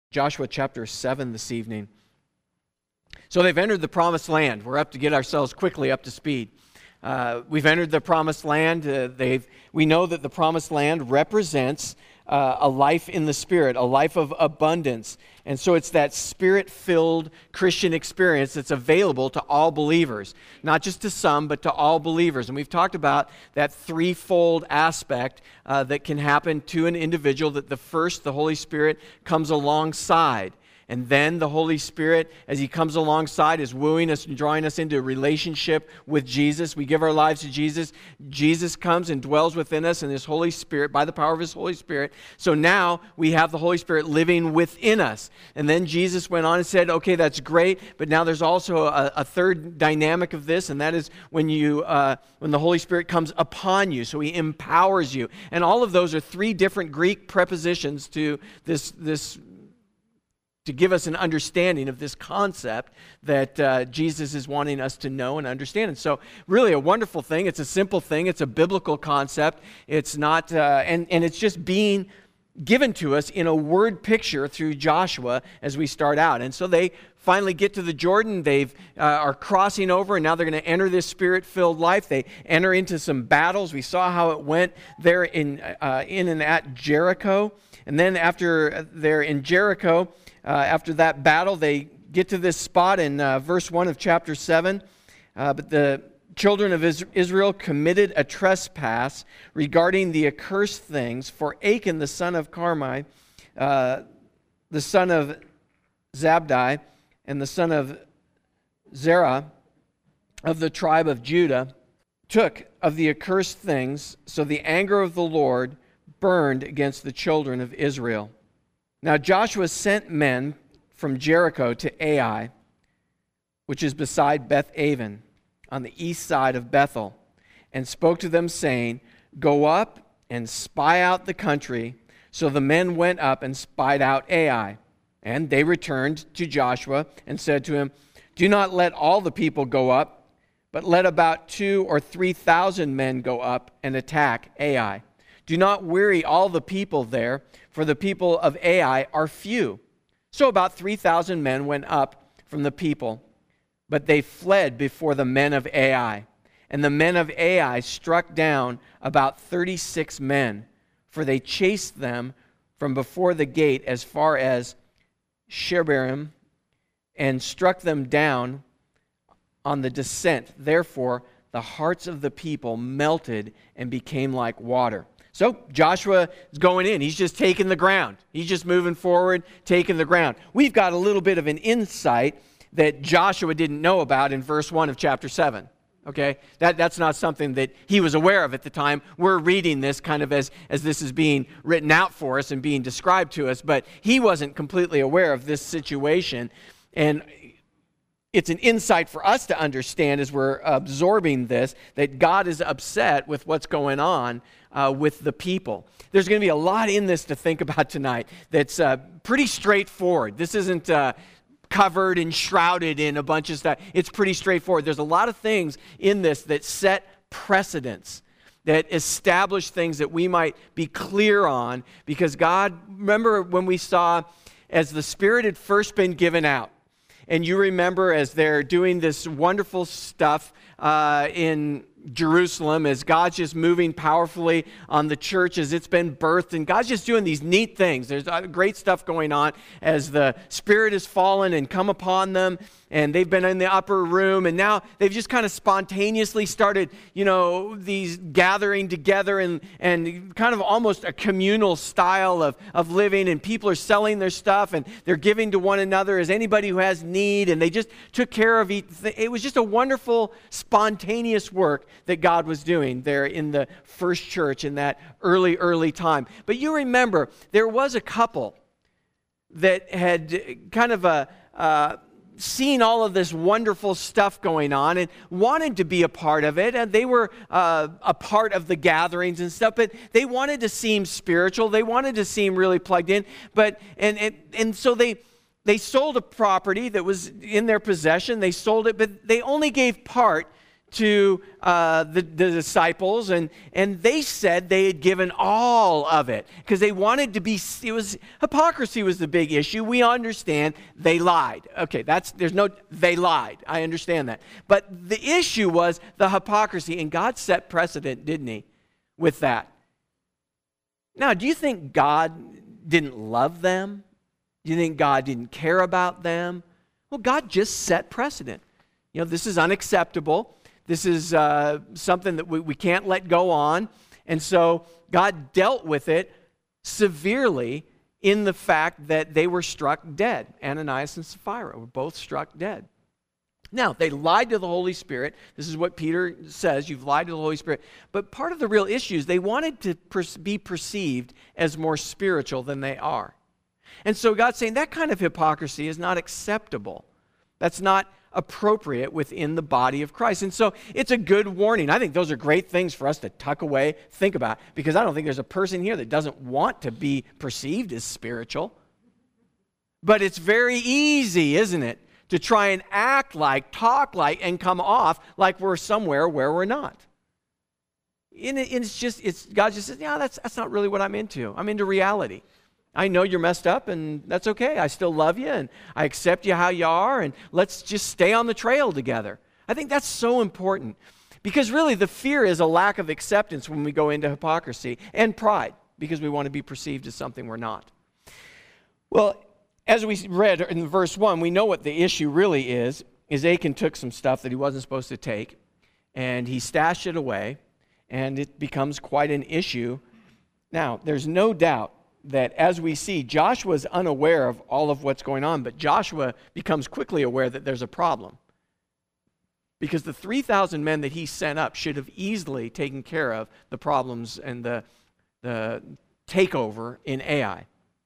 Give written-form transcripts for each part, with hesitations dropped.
Joshua chapter 7 this evening. So they've entered the promised land. We're up to get ourselves quickly up to speed. We've entered the promised land. We know that the promised land represents a life in the Spirit, a life of abundance. And so it's that Spirit-filled Christian experience that's available to all believers, not just to some, but to all believers. And we've talked about that threefold aspect that can happen to an individual, that the Holy Spirit comes alongside. And then the Holy Spirit, as He comes alongside, is wooing us and drawing us into a relationship with Jesus. We give our lives to Jesus. Jesus comes and dwells within us in His Holy Spirit, by the power of His Holy Spirit. So now we have the Holy Spirit living within us. And then Jesus went on and said, okay, that's great, but now there's also a third dynamic of this, and that is when the Holy Spirit comes upon you. So He empowers you. And all of those are three different Greek prepositions to this to give us an understanding of this concept that Jesus is wanting us to know and understand. And so really a wonderful thing. It's a simple thing. It's a biblical concept. It's not, and it's just being given to us in a word picture through Joshua as we start out. And so they finally get to the Jordan. They are crossing over, and now they're going to enter this Spirit-filled life. They enter into some battles. We saw how it went there in and at Jericho. And then after they're in Jericho, after that battle, they get to this spot in verse 1 of chapter 7. But the children of Israel committed a trespass regarding the accursed things, for Achan the son of Carmi, the son of Zabdi, and the son of Zerah of the tribe of Judah, took of the accursed things, so the anger of the Lord burned against the children of Israel. Now Joshua sent men from Jericho to Ai, which is beside Beth-aven, on the east side of Bethel, and spoke to them, saying, go up and spy out the country. So the men went up and spied out Ai. And they returned to Joshua and said to him, do not let all the people go up, but let about 2,000 or 3,000 men go up and attack Ai. Do not weary all the people there, for the people of Ai are few. So about 3,000 men went up from the people, but they fled before the men of Ai. And the men of Ai struck down about 36 men, for they chased them from before the gate as far as Shebarim, and struck them down on the descent. Therefore, the hearts of the people melted and became like water. So Joshua is going in. He's just taking the ground. He's just moving forward, taking the ground. We've got a little bit of an insight that Joshua didn't know about in verse 1 of chapter 7. Okay? That's not something that he was aware of at the time. We're reading this kind of as this is being written out for us and being described to us, but he wasn't completely aware of this situation. And it's an insight for us to understand as we're absorbing this, that God is upset with what's going on with the people. There's going to be a lot in this to think about tonight that's pretty straightforward. This isn't covered and shrouded in a bunch of stuff. It's pretty straightforward. There's a lot of things in this that set precedents, that establish things that we might be clear on, because God, remember when we saw as the Spirit had first been given out, and you remember as they're doing this wonderful stuff in Jerusalem, as God's just moving powerfully on the church as it's been birthed, and God's just doing these neat things. There's great stuff going on as the Spirit has fallen and come upon them, and they've been in the upper room, and now they've just kind of spontaneously started, these gathering together and kind of almost a communal style of living, and people are selling their stuff, and they're giving to one another as anybody who has need, and they just took care of each. It was just a wonderful, spontaneous work that God was doing there in the first church in that early time. But you remember, there was a couple that had kind of seen all of this wonderful stuff going on and wanted to be a part of it, and they were a part of the gatherings and stuff, but they wanted to seem spiritual. They wanted to seem really plugged in, but and so they sold a property that was in their possession. They sold it, but they only gave part to the disciples, and they said they had given all of it because they wanted to be. Hypocrisy was the big issue. We understand they lied. Okay, they lied. I understand that. But the issue was the hypocrisy, and God set precedent, didn't He, with that? Now, do you think God didn't love them? Do you think God didn't care about them? Well, God just set precedent. This is unacceptable. This is something that we can't let go on. And so God dealt with it severely in the fact that they were struck dead. Ananias and Sapphira were both struck dead. Now, they lied to the Holy Spirit. This is what Peter says, you've lied to the Holy Spirit. But part of the real issue is they wanted to be perceived as more spiritual than they are. And so God's saying that kind of hypocrisy is not acceptable. That's not appropriate within the body of Christ. And so it's a good warning. I think those are great things for us to tuck away, think about, because I don't think there's a person here that doesn't want to be perceived as spiritual. But it's very easy, isn't it, to try and act like, talk like, and come off like we're somewhere where we're not. And God just says, yeah, that's not really what I'm into. I'm into reality. I know you're messed up, and that's okay. I still love you, and I accept you how you are, and let's just stay on the trail together. I think that's so important, because really the fear is a lack of acceptance when we go into hypocrisy and pride, because we want to be perceived as something we're not. Well, as we read in verse 1, we know what the issue really is Achan took some stuff that he wasn't supposed to take, and he stashed it away, and it becomes quite an issue. Now, there's no doubt that as we see, Joshua's unaware of all of what's going on, but Joshua becomes quickly aware that there's a problem. Because the 3,000 men that he sent up should have easily taken care of the problems and the takeover in Ai.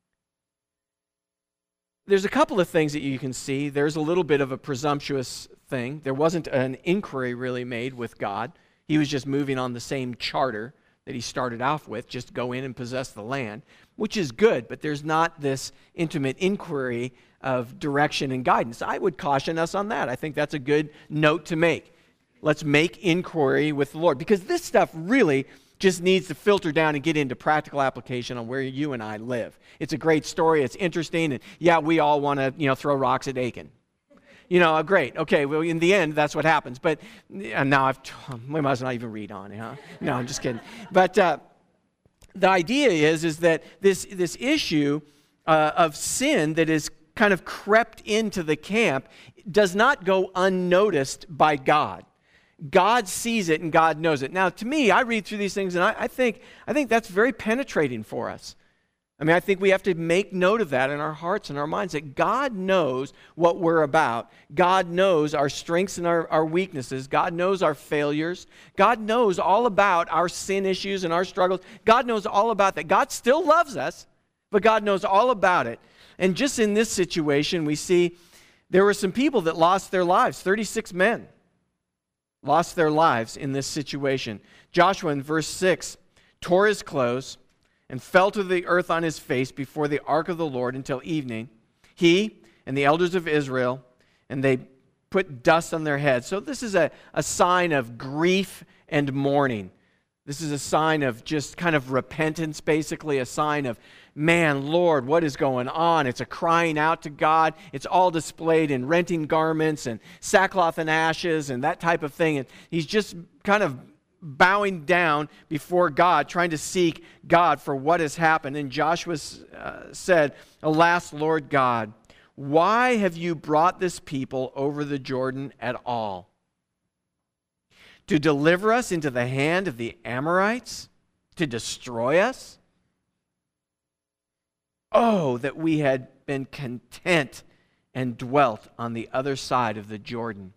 There's a couple of things that you can see. There's a little bit of a presumptuous thing. There wasn't an inquiry really made with God. He was just moving on the same charter that he started off with, just go in and possess the land, which is good, but there's not this intimate inquiry of direction and guidance. I would caution us on that. I think that's a good note to make. Let's make inquiry with the Lord, because this stuff really just needs to filter down and get into practical application on where you and I live. It's a great story. It's interesting, and yeah, we all want to, throw rocks at Achan. Great. Okay, well, in the end, that's what happens. But now we might as well not even read on it, huh? No, I'm just kidding. But the idea is that this issue of sin that is kind of crept into the camp does not go unnoticed by God. God sees it and God knows it. Now, to me, I read through these things, and I think that's very penetrating for us. I think we have to make note of that in our hearts and our minds, that God knows what we're about. God knows our strengths and our weaknesses. God knows our failures. God knows all about our sin issues and our struggles. God knows all about that. God still loves us, but God knows all about it. And just in this situation, we see there were some people that lost their lives. 36 men lost their lives in this situation. Joshua, in verse 6, tore his clothes and fell to the earth on his face before the ark of the Lord until evening. He and the elders of Israel, and they put dust on their heads. So this is a sign of grief and mourning. This is a sign of just kind of repentance, basically, a sign of, man, Lord, what is going on? It's a crying out to God. It's all displayed in renting garments and sackcloth and ashes and that type of thing. And he's just kind of bowing down before God, trying to seek God for what has happened. And Joshua said, "Alas, Lord God, why have you brought this people over the Jordan at all? To deliver us into the hand of the Amorites? To destroy us? Oh, that we had been content and dwelt on the other side of the Jordan.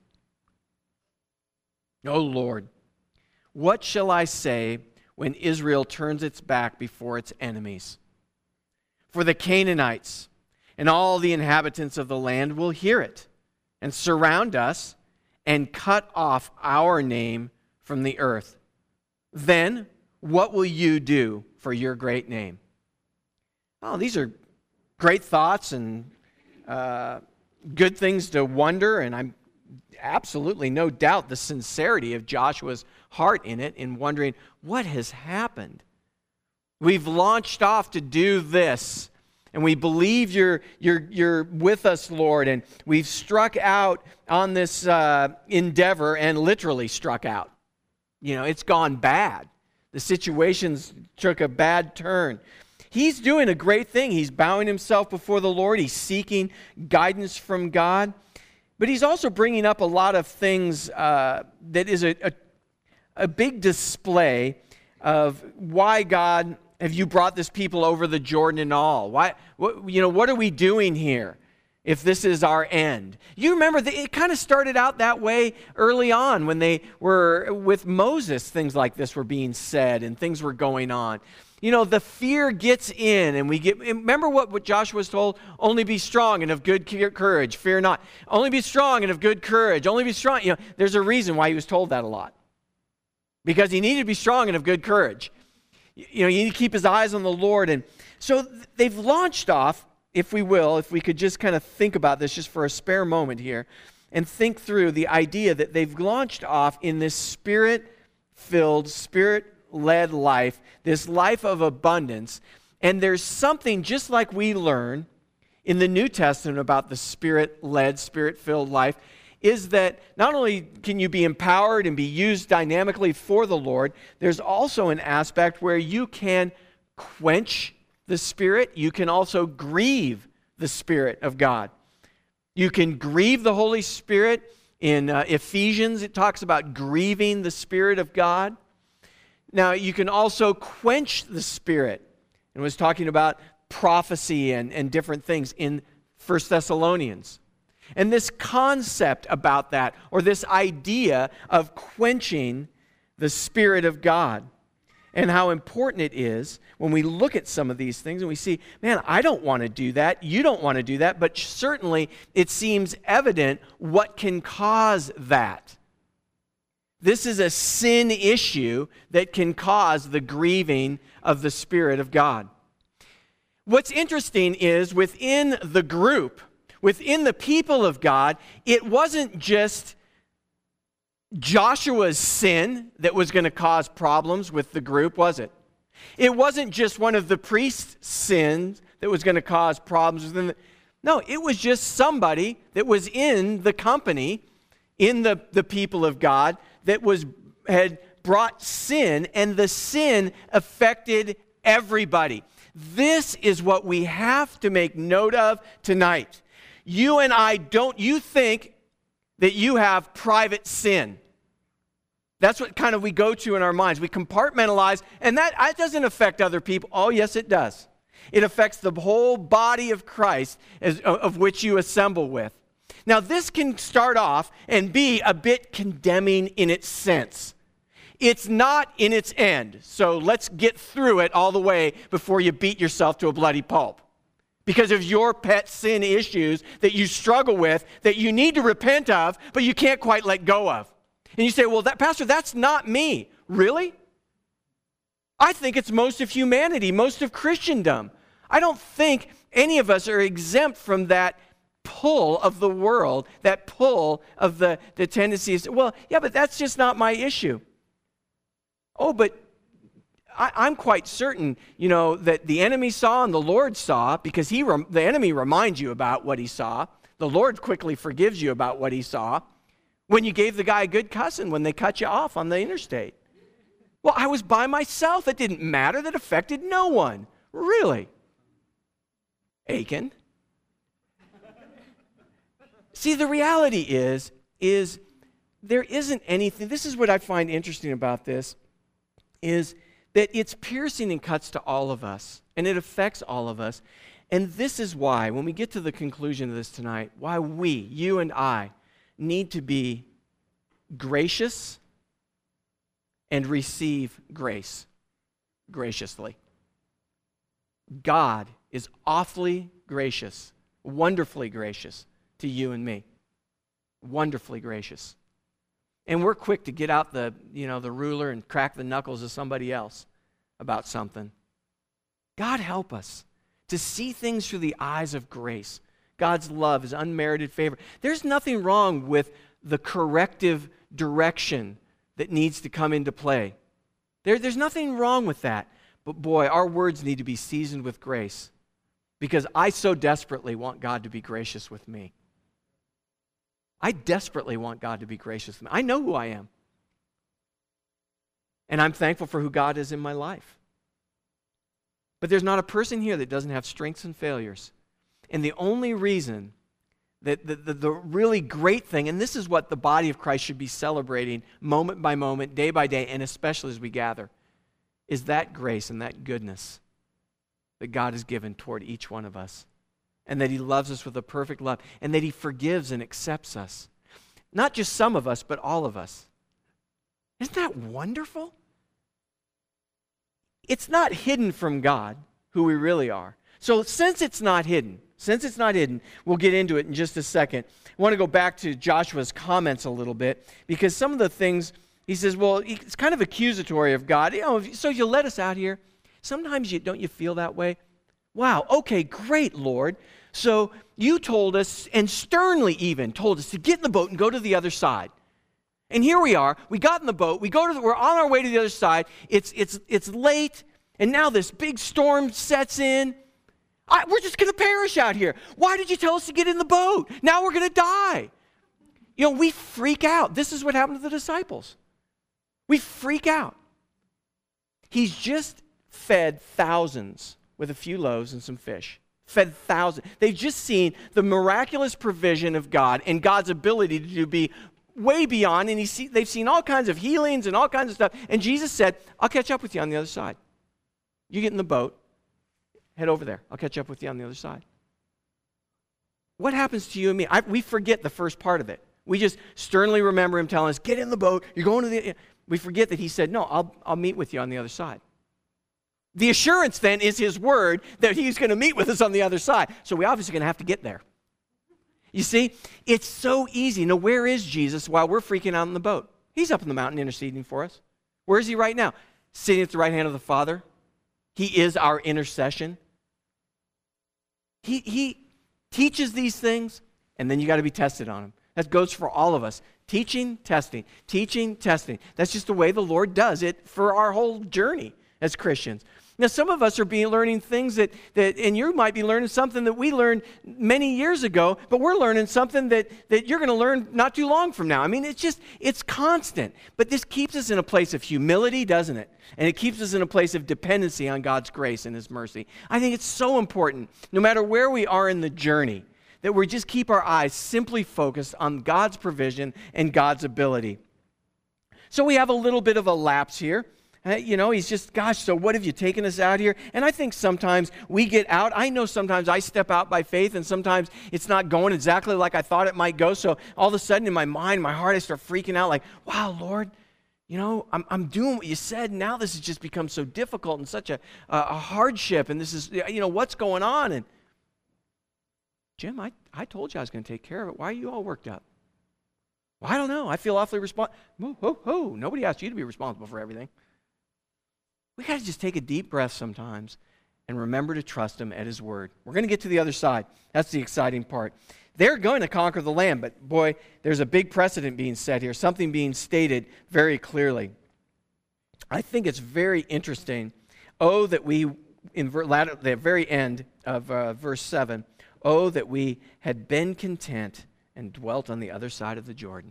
O Lord, what shall I say when Israel turns its back before its enemies? For the Canaanites and all the inhabitants of the land will hear it and surround us and cut off our name from the earth. Then what will you do for your great name?" Oh, these are great thoughts and good things to wonder, and I'm absolutely no doubt the sincerity of Joshua's heart in it, in wondering, what has happened? We've launched off to do this, and we believe you're with us, Lord, and we've struck out on this endeavor, and literally struck out. It's gone bad. The situation's took a bad turn. He's doing a great thing. He's bowing himself before the Lord. He's seeking guidance from God. But he's also bringing up a lot of things that is a big display of why, God, have you brought this people over the Jordan and all? What are we doing here if this is our end? You remember, it kind of started out that way early on when they were with Moses. Things like this were being said and things were going on. The fear gets in, and remember what Joshua was told? Only be strong and of good courage, fear not. Only be strong and of good courage, only be strong. There's a reason why he was told that a lot. Because he needed to be strong and of good courage. You need to keep his eyes on the Lord. And so they've launched off, if we could just kind of think about this just for a spare moment here, and think through the idea that they've launched off in this spirit-filled, spirit-led life, this life of abundance. And there's something just like we learn in the New Testament about the spirit-led, spirit-filled life, is that not only can you be empowered and be used dynamically for the Lord, there's also an aspect where you can quench the Spirit. You can also grieve the Spirit of God. You can grieve the Holy Spirit. In Ephesians, it talks about grieving the Spirit of God. Now, you can also quench the Spirit. It was talking about prophecy and different things in 1 Thessalonians. And this concept about that, or this idea of quenching the Spirit of God, and how important it is when we look at some of these things and we see, man, I don't want to do that, you don't want to do that, but certainly it seems evident what can cause that. This is a sin issue that can cause the grieving of the Spirit of God. What's interesting is within the group, within the people of God, it wasn't just Joshua's sin that was going to cause problems with the group, was it? It wasn't just one of the priest's sins that was going to cause problems within no, it was just somebody that was in the company, in the people of God, that had brought sin, and the sin affected everybody. This is what we have to make note of tonight. You and I you think that you have private sin. That's what kind of we go to in our minds. We compartmentalize, and that doesn't affect other people. Oh, yes, it does. It affects the whole body of Christ of which you assemble with. Now, this can start off and be a bit condemning in its sense. It's not in its end. So let's get through it all the way before you beat yourself to a bloody pulp. Because of your pet sin issues that you struggle with, that you need to repent of, but you can't quite let go of. And you say, well, Pastor, that's not me. Really? I think it's most of humanity, most of Christendom. I don't think any of us are exempt from that pull of the world, that pull of the tendencies. Well, yeah, but that's just not my issue. Oh, but I'm quite certain, that the enemy saw and the Lord saw, because the enemy reminds you about what he saw. The Lord quickly forgives you about what he saw. When you gave the guy a good cussing when they cut you off on the interstate. Well, I was by myself. It didn't matter. That affected no one. Really? Achan. See, the reality is there isn't anything. This is what I find interesting about this, is that it's piercing and cuts to all of us, and it affects all of us. And this is why, when we get to the conclusion of this tonight, why we, you and I, need to be gracious and receive grace graciously. God is awfully gracious, wonderfully gracious to you and me. Wonderfully gracious. And we're quick to get out the ruler and crack the knuckles of somebody else about something. God help us to see things through the eyes of grace. God's love, His unmerited favor. There's nothing wrong with the corrective direction that needs to come into play. There's nothing wrong with that. But boy, our words need to be seasoned with grace, because I so desperately want God to be gracious with me. I desperately want God to be gracious with me. I know who I am. And I'm thankful for who God is in my life. But there's not a person here that doesn't have strengths and failures. And the only reason that the really great thing, and this is what the body of Christ should be celebrating moment by moment, day by day, and especially as we gather, is that grace and that goodness that God has given toward each one of us. And that He loves us with a perfect love. And that He forgives and accepts us. Not just some of us, but all of us. Isn't that wonderful? It's not hidden from God who we really are. So since it's not hidden, we'll get into it in just a second. I want to go back to Joshua's comments a little bit, because some of the things he says, well, it's kind of accusatory of God. So you let us out here. Sometimes don't you feel that way? Wow, okay, great, Lord. So you told us, and sternly even told us, to get in the boat and go to the other side. And here we are. We got in the boat. We're on our way to the other side. It's late, and now this big storm sets in. We're just going to perish out here. Why did you tell us to get in the boat? Now we're going to die. We freak out. This is what happened to the disciples. We freak out. He's just fed thousands with a few loaves and some fish. Fed thousands. They've just seen the miraculous provision of God and God's ability to be way beyond, and they've seen all kinds of healings and all kinds of stuff. And Jesus said, I'll catch up with you on the other side. You get in the boat, head over there. I'll catch up with you on the other side. What happens to you and me? We forget the first part of it. We just sternly remember Him telling us, get in the boat. You're going to the... We forget that He said, no, I'll meet with you on the other side. The assurance then is His word that He's going to meet with us on the other side. So we're obviously going to have to get there. You see, it's so easy. Now, where is Jesus while we're freaking out on the boat? He's up in the mountain interceding for us. Where is He right now? Sitting at the right hand of the Father. He is our intercession. He teaches these things, and then you got to be tested on them. That goes for all of us. Teaching, testing. Teaching, testing. That's just the way the Lord does it for our whole journey as Christians. Now, some of us are learning things that, and you might be learning something that we learned many years ago, but we're learning something that you're going to learn not too long from now. I mean, it's constant. But this keeps us in a place of humility, doesn't it? And it keeps us in a place of dependency on God's grace and His mercy. I think it's so important, no matter where we are in the journey, that we just keep our eyes simply focused on God's provision and God's ability. So we have a little bit of a lapse here. He's just, gosh, so what have you taken us out here? And I think sometimes we get out. I know sometimes I step out by faith, and sometimes it's not going exactly like I thought it might go. So all of a sudden in my mind, my heart, I start freaking out like, wow, Lord, I'm doing what you said. Now this has just become so difficult and such a hardship. And this is, what's going on? And Jim, I told you I was going to take care of it. Why are you all worked up? Well, I don't know. I feel awfully responsible. Nobody asked you to be responsible for everything. We got to just take a deep breath sometimes and remember to trust Him at His word. We're going to get to the other side. That's the exciting part. They're going to conquer the land, but boy, there's a big precedent being set here, something being stated very clearly. I think it's very interesting. Oh, that we, in the very end of verse 7, oh, that we had been content and dwelt on the other side of the Jordan.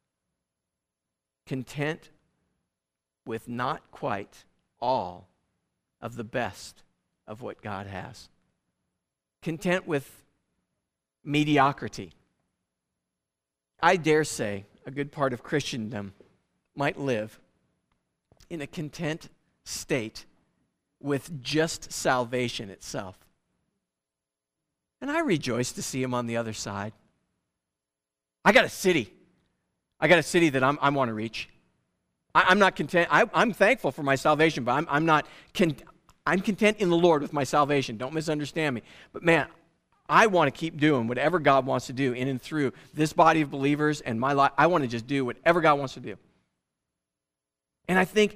Content with not quite all of the best of what God has. Content with mediocrity. I dare say a good part of Christendom might live in a content state with just salvation itself. And I rejoice to see Him on the other side. I got a city that I want to reach. I'm not content. I'm thankful for my salvation, but I'm not. I'm content in the Lord with my salvation. Don't misunderstand me. But man, I want to keep doing whatever God wants to do in and through this body of believers and my life. I want to just do whatever God wants to do. And I think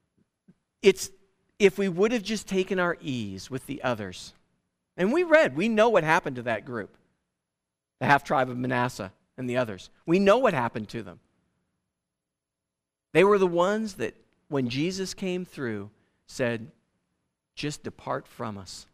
if we would have just taken our ease with the others, and we know what happened to that group, the half tribe of Manasseh. and the others. We know what happened to them. They were the ones that, when Jesus came through, said, just depart from us.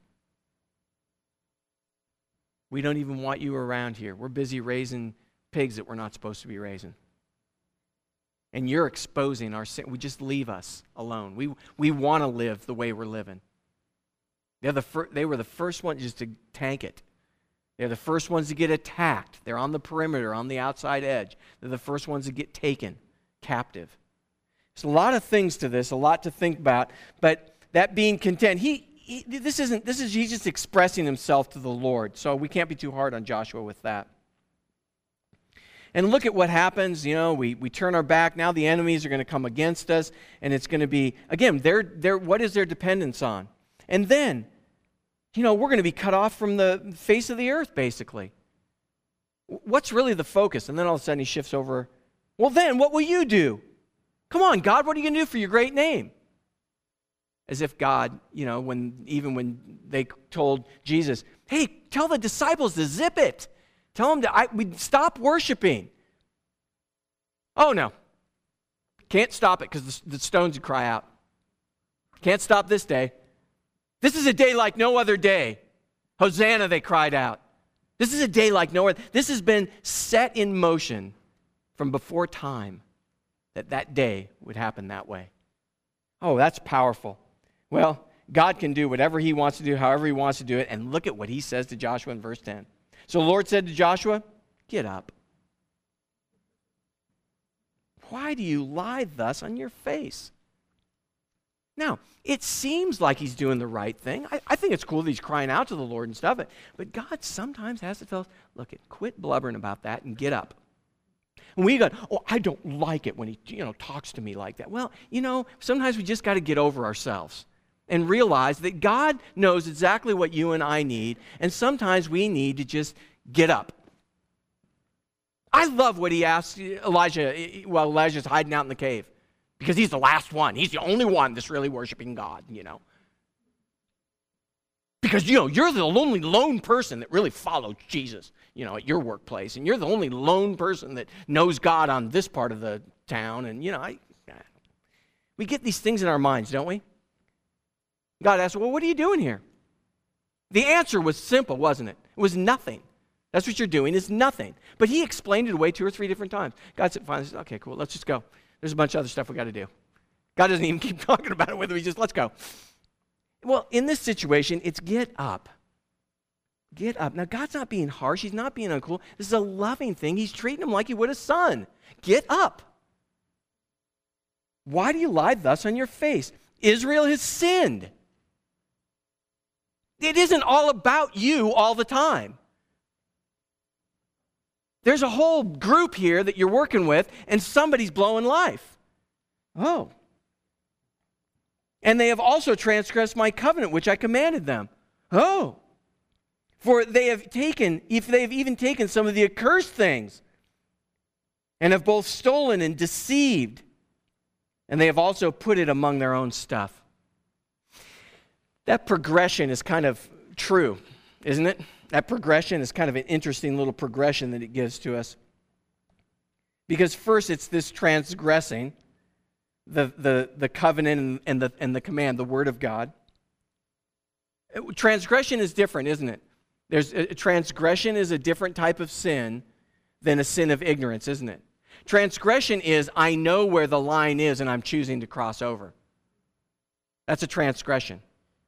We don't even want you around here. We're busy raising pigs that we're not supposed to be raising. And you're exposing our sin. We just leave us alone. We want to live the way we're living. They were the first ones just to tank it. They're the first ones to get attacked. They're on the perimeter, on the outside edge. They're the first ones to get taken captive. There's a lot of things to this, a lot to think about. But that being content, this is he's just expressing himself to the Lord. So we can't be too hard on Joshua with that. And look at what happens. You know, we turn our back. Now the enemies are going to come against us, and it's going to be, again, what is their dependence on? And then, you know, we're going to be cut off from the face of the earth, basically. What's really the focus? And then all of a sudden he shifts over, well then, what will you do? Come on, God, what are you going to do for your great name? As if God, you know, when they told Jesus, hey, tell the disciples to zip it. Tell them we'd stop worshiping. Oh, no. Can't stop it because the stones would cry out. Can't stop this day. This is a day like no other day. Hosanna, they cried out. This is a day like no other. This has been set in motion from before time that day would happen that way. Oh, that's powerful. Well, God can do whatever he wants to do, however he wants to do it. And look at what he says to Joshua in verse 10. So the Lord said to Joshua, get up. Why do you lie thus on your face? Now, it seems like he's doing the right thing. I think it's cool that he's crying out to the Lord and stuff. But God sometimes has to tell us, look, quit blubbering about that and get up. And we go, oh, I don't like it when he talks to me like that. Well, sometimes we just got to get over ourselves and realize that God knows exactly what you and I need, and sometimes we need to just get up. I love what he asked Elijah while Elijah's hiding out in the cave, because he's the last one. He's the only one that's really worshiping God, Because, you're the only lone person that really follows Jesus, at your workplace, and you're the only lone person that knows God on this part of the town, and, we get these things in our minds, don't we? God asked, well, what are you doing here? The answer was simple, wasn't it? It was nothing. That's what you're doing, is nothing. But he explained it away 2 or 3 different times. God said, fine, okay, cool, let's just go. There's a bunch of other stuff we got to do. God doesn't even keep talking about it with him. He just, let's go. Well, in this situation, it's get up. Get up. Now, God's not being harsh. He's not being uncool. This is a loving thing. He's treating him like he would a son. Get up. Why do you lie thus on your face? Israel has sinned. It isn't all about you all the time. There's a whole group here that you're working with, and somebody's blowing life. Oh. And they have also transgressed my covenant, which I commanded them. Oh. For they have even taken some of the accursed things, and have both stolen and deceived, and they have also put it among their own stuff. That progression is kind of true, isn't it? That progression is kind of an interesting little progression that it gives to us. Because first it's this transgressing the covenant and the command, the word of God. Transgression is different, isn't it? Transgression is a different type of sin than a sin of ignorance, isn't it? Transgression is, I know where the line is and I'm choosing to cross over. That's a transgression.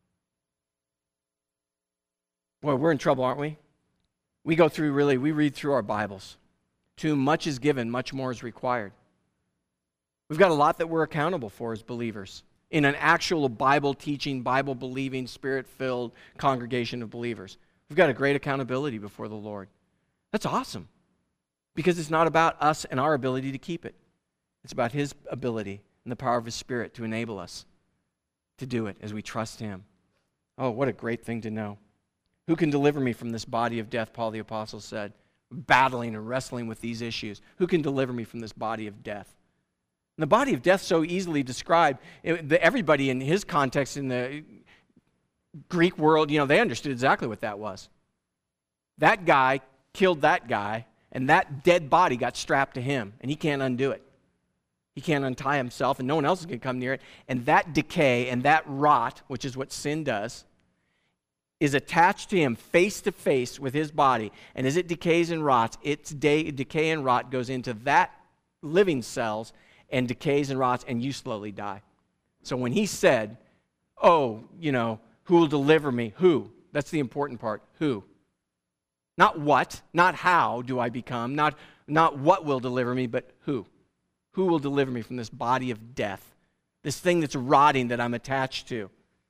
Boy, we're in trouble, aren't we? We read through our Bibles. To whom much is given, much more is required. We've got a lot that we're accountable for as believers in an actual Bible-teaching, Bible-believing, Spirit-filled congregation of believers. We've got a great accountability before the Lord. That's awesome, because it's not about us and our ability to keep it. It's about His ability and the power of His Spirit to enable us to do it as we trust Him. Oh, what a great thing to know. Who can deliver me from this body of death, Paul the Apostle said, battling and wrestling with these issues. Who can deliver me from this body of death? And the body of death, so easily described, everybody in his context in the Greek world, they understood exactly what that was. That guy killed that guy, And that dead body got strapped to him, and he can't undo it. He can't untie himself, and no one else is going to come near it. And that decay and that rot, which is what sin does, is attached to him face to face with his body. And as it decays and rots, its decay and rot goes into that living cells and decays and rots, and you slowly die. So when he said, oh, who will deliver me? Who? That's the important part. Who? Not what, not how do I become, not what will deliver me, but who? Who will deliver me from this body of death, this thing that's rotting that I'm attached to?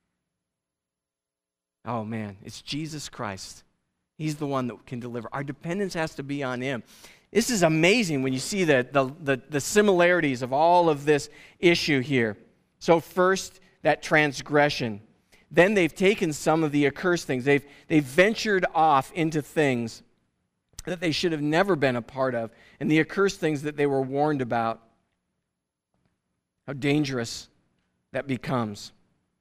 Oh man, it's Jesus Christ. He's the one that can deliver. Our dependence has to be on him. This is amazing when you see the similarities of all of this issue here. So first, that transgression. Then they've taken some of the accursed things. They've ventured off into things that they should have never been a part of, and the accursed things that they were warned about. How dangerous that becomes.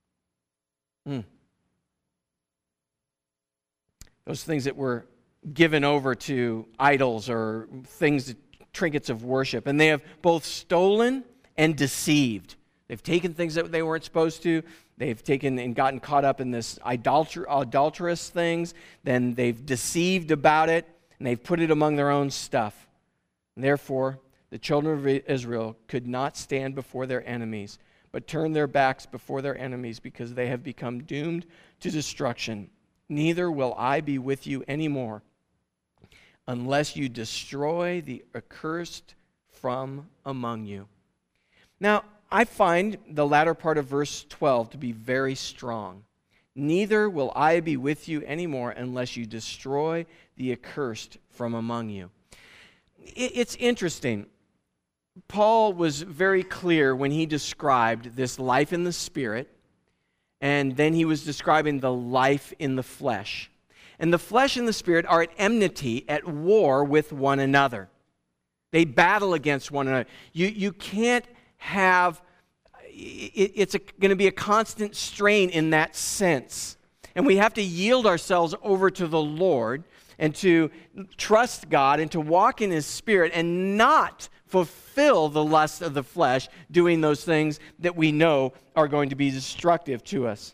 Those things that were given over to idols or things, trinkets of worship. And they have both stolen and deceived. They've taken things that they weren't supposed to. They've taken and gotten caught up in this adulterous things. Then they've deceived about it, and they've put it among their own stuff. And therefore, the children of Israel could not stand before their enemies, but turned their backs before their enemies because they have become doomed to destruction. Neither will I be with you anymore unless you destroy the accursed from among you. Now, I find the latter part of verse 12 to be very strong. Neither will I be with you anymore unless you destroy the accursed from among you. It's interesting. Paul was very clear when he described this life in the Spirit, and then he was describing the life in the flesh. And the flesh and the Spirit are at enmity, at war with one another. They battle against one another. You can't have, it's going to be a constant strain in that sense. And we have to yield ourselves over to the Lord and to trust God and to walk in His Spirit and not fulfill the lust of the flesh, doing those things that we know are going to be destructive to us.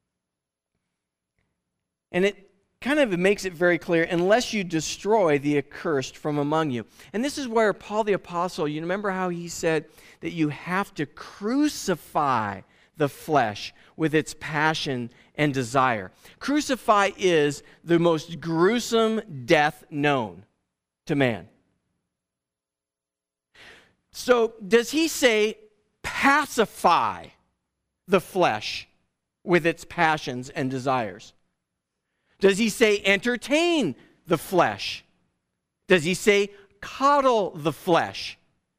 And it kind of makes it very clear, unless you destroy the accursed from among you. And this is where Paul the Apostle, you remember how he said that you have to crucify the flesh with its passion and desire. Crucify is the most gruesome death known to man. So does he say pacify the flesh with its passions and desires? Does he say entertain the flesh? Does he say coddle the flesh?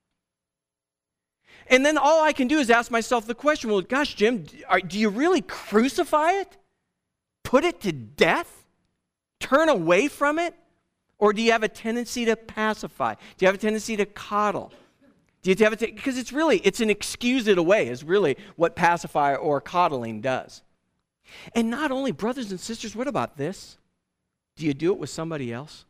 And then all I can do is ask myself the question, well, gosh, Jim, do you really crucify it? Put it to death? Turn away from it? Or do you have a tendency to pacify? Do you have a tendency to coddle? Because it's an excuse it away is really what pacify or coddling does. And not only, brothers and sisters, what about this? Do you do it with somebody else?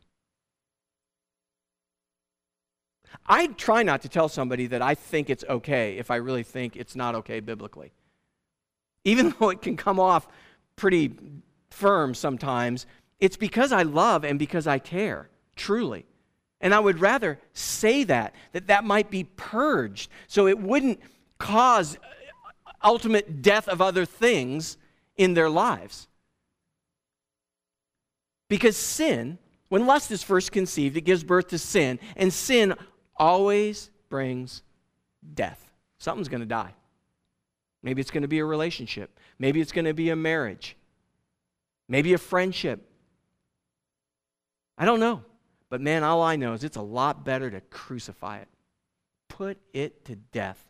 I try not to tell somebody that I think it's okay if I really think it's not okay biblically. Even though it can come off pretty firm sometimes, it's because I love and because I care, truly. And I would rather say that might be purged so it wouldn't cause ultimate death of other things in their lives. Because sin, when lust is first conceived, it gives birth to sin, and sin always brings death. Something's going to die. Maybe it's going to be a relationship. Maybe it's going to be a marriage. Maybe a friendship. I don't know. But man, all I know is it's a lot better to crucify it. Put it to death.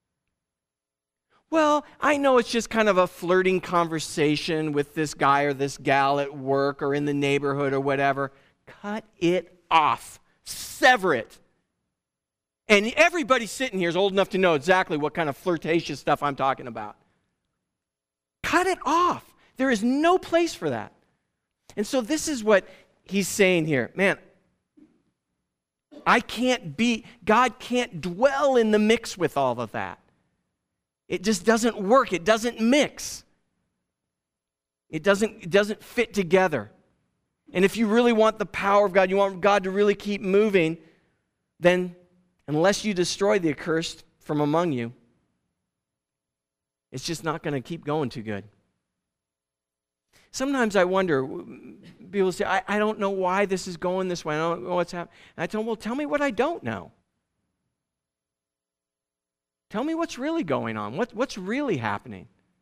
Well, I know it's just kind of a flirting conversation with this guy or this gal at work or in the neighborhood or whatever. Cut it off. Sever it. And everybody sitting here is old enough to know exactly what kind of flirtatious stuff I'm talking about. Cut it off. There is no place for that. And so this is what he's saying here. Man, God can't dwell in the mix with all of that. It just doesn't work. It doesn't mix. It doesn't fit together. And if you really want the power of God, you want God to really keep moving, then unless you destroy the accursed from among you, it's just not going to keep going too good. Sometimes I wonder, people say, I don't know why this is going this way. I don't know what's happening. And I tell them, well, tell me what I don't know. Tell me what's really going on. What's really happening?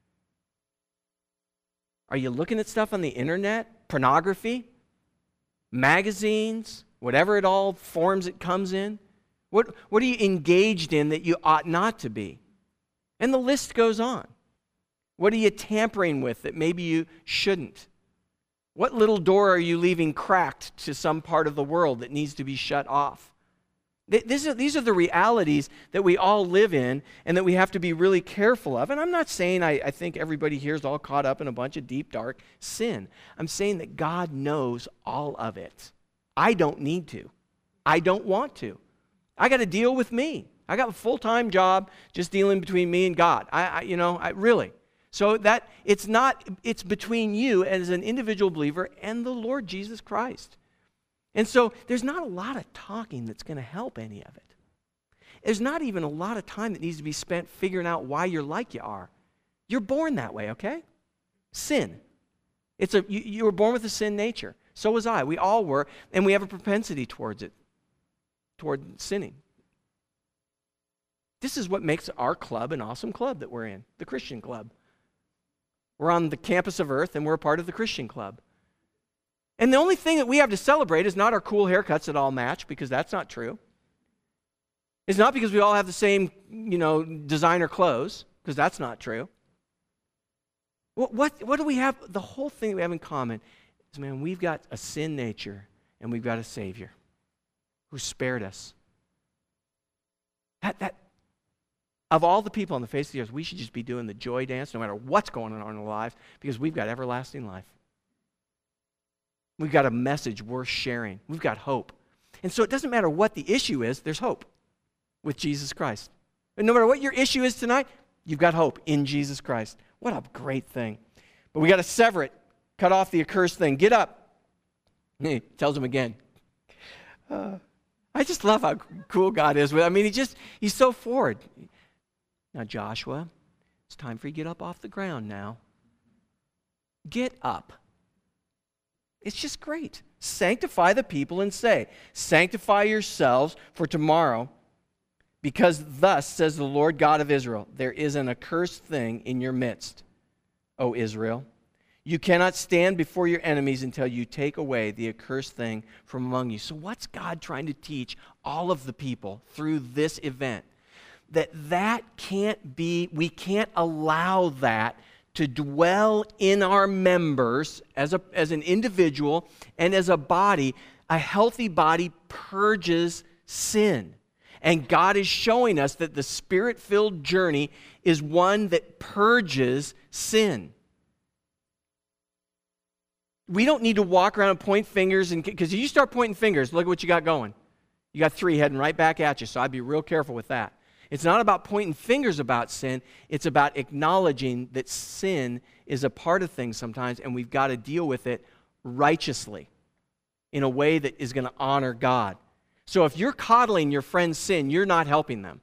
Are you looking at stuff on the internet? Pornography? Magazines? Whatever it all forms it comes in? What are you engaged in that you ought not to be? And the list goes on. What are you tampering with that maybe you shouldn't? What little door are you leaving cracked to some part of the world that needs to be shut off? These are the realities that we all live in and that we have to be really careful of. And I'm not saying I think everybody here is all caught up in a bunch of deep, dark sin. I'm saying that God knows all of it. I don't need to. I don't want to. I got to deal with me. I got a full-time job just dealing between me and God. I really. So that it's between you as an individual believer and the Lord Jesus Christ. And so there's not a lot of talking that's going to help any of it. There's not even a lot of time that needs to be spent figuring out why you're like you are. You're born that way, okay? Sin. You were born with a sin nature. So was I. We all were, and we have a propensity towards it, toward sinning. This is what makes our club an awesome club that we're in, the Christian club. We're on the campus of Earth, and we're a part of the Christian club. And the only thing that we have to celebrate is not our cool haircuts that all match, because that's not true. It's not because we all have the same, designer clothes, because that's not true. What do we have? The whole thing that we have in common is, man, we've got a sin nature, and we've got a Savior who spared us. That of all the people on the face of the earth, we should just be doing the joy dance no matter what's going on in our lives, because we've got everlasting life. We've got a message worth sharing. We've got hope. And so it doesn't matter what the issue is, there's hope with Jesus Christ. And no matter what your issue is tonight, you've got hope in Jesus Christ. What a great thing. But we got to sever it, cut off the accursed thing. Get up. He tells him again. I just love how cool God is. He's so forward. Now, Joshua, it's time for you to get up off the ground now. Get up. It's just great. Sanctify the people and say, sanctify yourselves for tomorrow, because thus says the Lord God of Israel, there is an accursed thing in your midst, O Israel. You cannot stand before your enemies until you take away the accursed thing from among you. So what's God trying to teach all of the people through this event? That can't be, we can't allow that to dwell in our members as an individual and as a body. A healthy body purges sin. And God is showing us that the Spirit-filled journey is one that purges sin. We don't need to walk around and point fingers, because if you start pointing fingers, look at what you got going. You got 3 heading right back at you, so I'd be real careful with that. It's not about pointing fingers about sin. It's about acknowledging that sin is a part of things sometimes, and we've got to deal with it righteously in a way that is going to honor God. So if you're coddling your friend's sin, you're not helping them.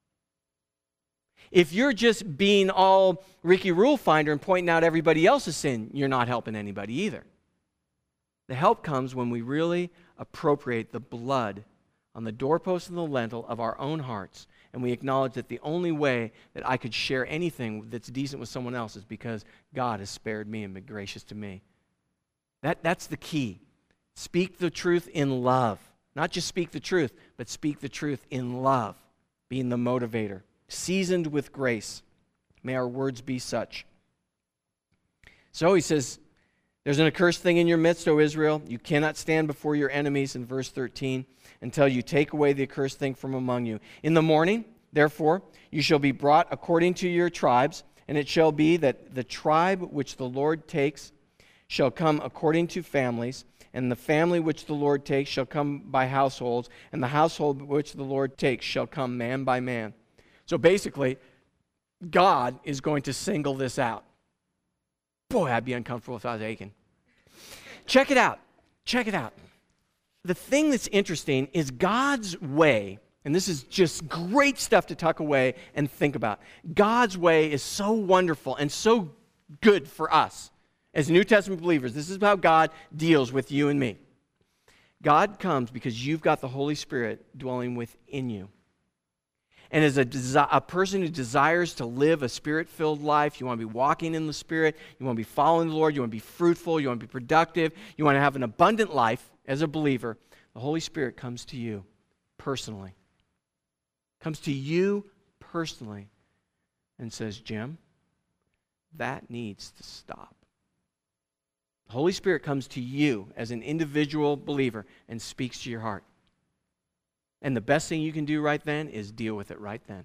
If you're just being all Ricky Rule Finder and pointing out everybody else's sin, you're not helping anybody either. The help comes when we really appropriate the blood on the doorpost and the lintel of our own hearts, and we acknowledge that the only way that I could share anything that's decent with someone else is because God has spared me and been gracious to me. That's the key. Speak the truth in love. Not just speak the truth, but speak the truth in love, being the motivator. Seasoned with grace. May our words be such. So he says, there's an accursed thing in your midst, O Israel. You cannot stand before your enemies, in verse 13, until you take away the accursed thing from among you. In the morning, therefore, you shall be brought according to your tribes, and it shall be that the tribe which the Lord takes shall come according to families, And the family which the Lord takes shall come by households, and the household which the Lord takes shall come man by man. So basically, God is going to single this out. Boy, I'd be uncomfortable if I was Achan. Check it out. Check it out. The thing that's interesting is God's way, and this is just great stuff to tuck away and think about. God's way is so wonderful and so good for us as New Testament believers. This is how God deals with you and me. God comes because you've got the Holy Spirit dwelling within you. And as a person who desires to live a Spirit-filled life, you want to be walking in the Spirit, you want to be following the Lord, you want to be fruitful, you want to be productive, you want to have an abundant life as a believer, the Holy Spirit comes to you personally. Comes to you personally and says, Jim, that needs to stop. The Holy Spirit comes to you as an individual believer and speaks to your heart. And the best thing you can do right then is deal with it right then.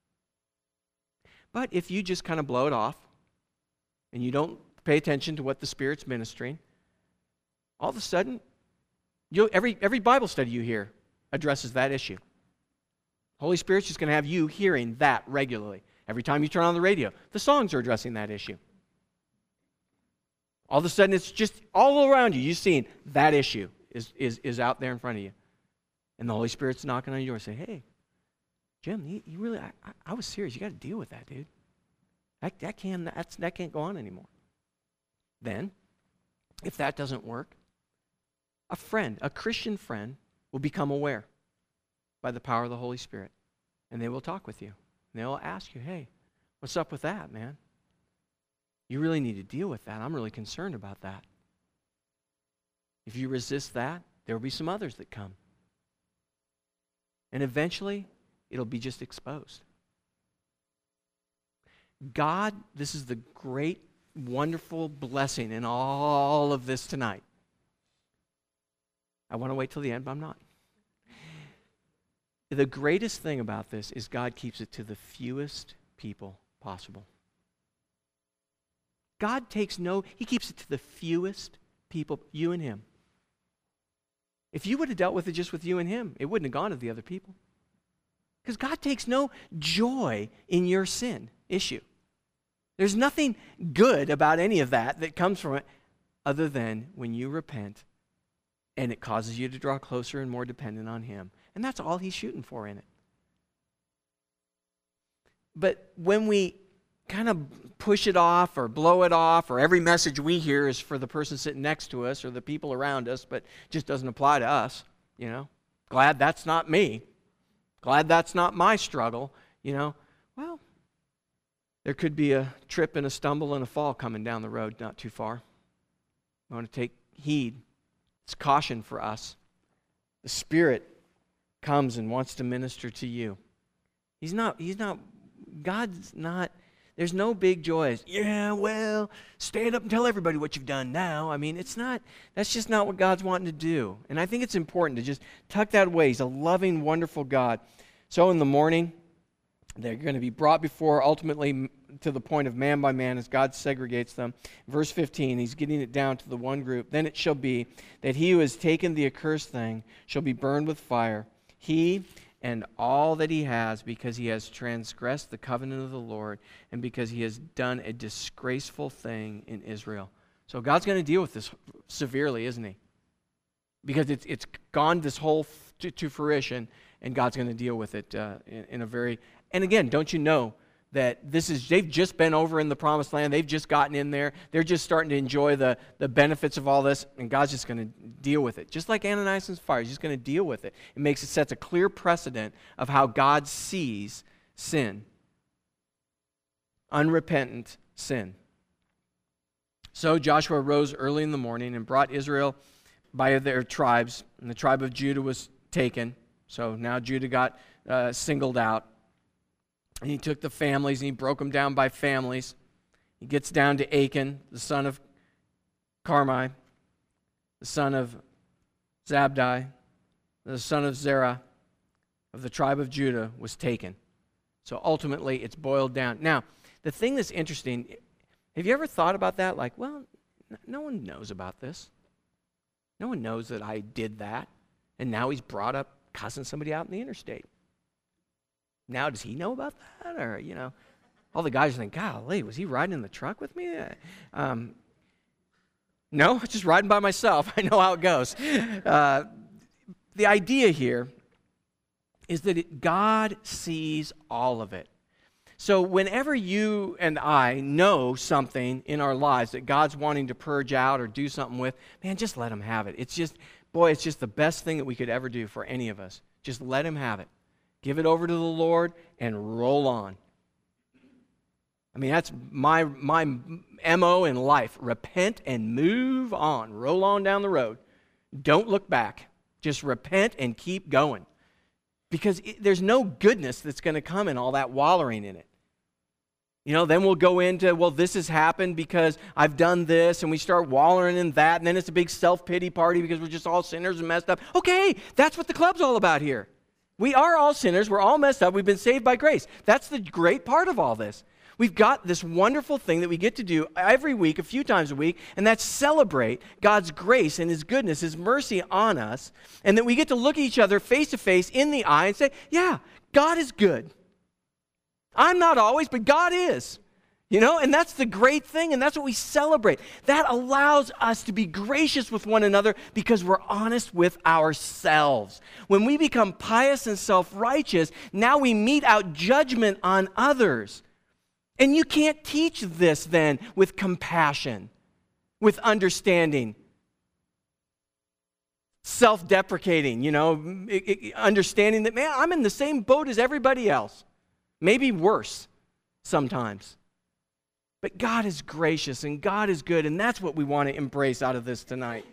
But if you just kind of blow it off and you don't pay attention to what the Spirit's ministering, all of a sudden, every Bible study you hear addresses that issue. Holy Spirit's just going to have you hearing that regularly. Every time you turn on the radio, the songs are addressing that issue. All of a sudden, it's just all around you. You're seeing that issue is out there in front of you. And the Holy Spirit's knocking on your door and saying, hey, Jim, you really, I was serious. You got to deal with that, dude. That can't go on anymore. Then, if that doesn't work, a Christian friend, will become aware by the power of the Holy Spirit. And they will talk with you. And they'll ask you, hey, what's up with that, man? You really need to deal with that. I'm really concerned about that. If you resist that, there will be some others that come. And eventually, it'll be just exposed. God, this is the great, wonderful blessing in all of this tonight. I want to wait till the end, but I'm not. The greatest thing about this is God keeps it to the fewest people possible. God He keeps it to the fewest people, you and Him. If you would have dealt with it just with you and Him, it wouldn't have gone to the other people. Because God takes no joy in your sin issue. There's nothing good about any of that comes from it other than when you repent and it causes you to draw closer and more dependent on Him. And that's all He's shooting for in it. But when we kind of push it off or blow it off, or every message we hear is for the person sitting next to us or the people around us, but just doesn't apply to us, Glad that's not me. Glad that's not my struggle, Well, there could be a trip and a stumble and a fall coming down the road not too far. I want to take heed. It's caution for us. The Spirit comes and wants to minister to you. God's not, there's no big joy. Yeah, well, stand up and tell everybody what you've done now. I mean, that's just not what God's wanting to do. And I think it's important to just tuck that away. He's a loving, wonderful God. So in the morning, they're going to be brought before, ultimately to the point of man by man as God segregates them. Verse 15, he's getting it down to the one group. Then it shall be that he who has taken the accursed thing shall be burned with fire, he and all that he has, because he has transgressed the covenant of the Lord and because he has done a disgraceful thing in Israel. So God's going to deal with this severely, isn't he? Because it's gone this whole to fruition, and God's going to deal with it in a very... And again, don't you know that they've just been over in the Promised Land. They've just gotten in there. They're just starting to enjoy the benefits of all this, and God's just going to deal with it. Just like Ananias and Sapphira, he's just going to deal with it. It sets a clear precedent of how God sees sin. Unrepentant sin. So Joshua rose early in the morning and brought Israel by their tribes, and the tribe of Judah was taken. So now Judah got singled out. And he took the families and he broke them down by families. He gets down to Achan, the son of Carmi, the son of Zabdi, the son of Zerah, of the tribe of Judah, was taken. So ultimately, it's boiled down. Now, the thing that's interesting, have you ever thought about that? Like, well, no one knows about this. No one knows that I did that. And now he's brought up cussing somebody out in the interstate. Now, does he know about that? Or, all the guys think, golly, was he riding in the truck with me? No, just riding by myself. I know how it goes. The idea here is that God sees all of it. So whenever you and I know something in our lives that God's wanting to purge out or do something with, man, just let him have it. It's just the best thing that we could ever do for any of us. Just let him have it. Give it over to the Lord and roll on. I mean, that's my MO in life. Repent and move on. Roll on down the road. Don't look back. Just repent and keep going. Because there's no goodness that's going to come in all that wallowing in it. Then we'll go into, well, this has happened because I've done this, and we start wallowing in that, and then it's a big self-pity party because we're just all sinners and messed up. Okay, that's what the club's all about here. We are all sinners. We're all messed up. We've been saved by grace. That's the great part of all this. We've got this wonderful thing that we get to do every week, a few times a week, and that's celebrate God's grace and his goodness, his mercy on us, and that we get to look at each other face to face in the eye and say, yeah, God is good. I'm not always, but God is. And that's the great thing, and that's what we celebrate. That allows us to be gracious with one another because we're honest with ourselves. When we become pious and self-righteous, now we mete out judgment on others. And you can't teach this then with compassion, with understanding, self-deprecating, understanding that, man, I'm in the same boat as everybody else. Maybe worse sometimes. But God is gracious and God is good, and that's what we want to embrace out of this tonight.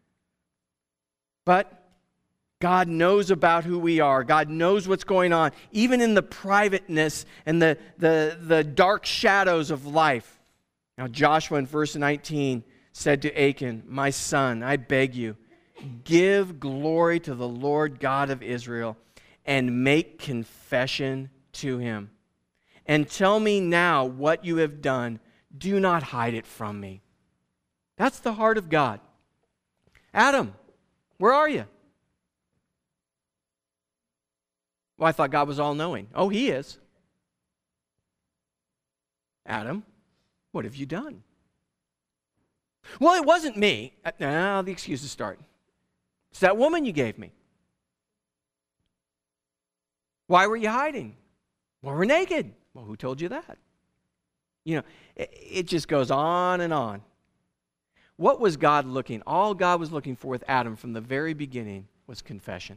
But God knows about who we are. God knows what's going on, even in the privateness and the dark shadows of life. Now, Joshua in verse 19 said to Achan, my son, I beg you, give glory to the Lord God of Israel and make confession to him. And tell me now what you have done. Do not hide it from me. That's the heart of God. Adam, where are you? Well, I thought God was all-knowing. Oh, he is. Adam, what have you done? Well, it wasn't me. Now the excuses start. It's that woman you gave me. Why were you hiding? Well, we're naked. Well, who told you that? It just goes on and on. What was God looking? All God was looking for with Adam from the very beginning was confession.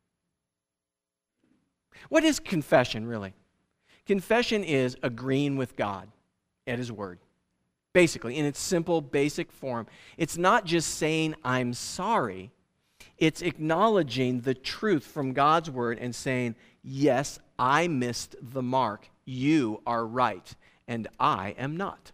What is confession, really? Confession is agreeing with God at his word. Basically, in its simple, basic form. It's not just saying, I'm sorry. It's acknowledging the truth from God's word and saying, yes, I missed the mark. You are right, and I am not.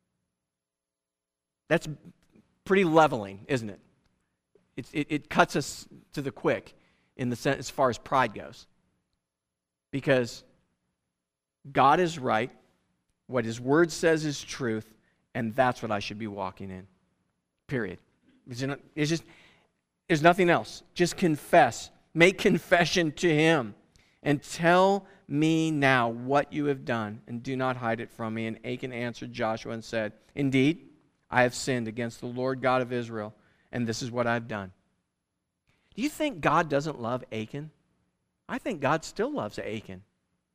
That's pretty leveling, isn't it? It cuts us to the quick in the sense as far as pride goes. Because God is right, what his word says is truth, and that's what I should be walking in. Period. It's just, there's nothing else. Just confess. Make confession to him. And tell me now what you have done, and do not hide it from me. And Achan answered Joshua and said, indeed, I have sinned against the Lord God of Israel, and this is what I've done. Do you think God doesn't love Achan? I think God still loves Achan.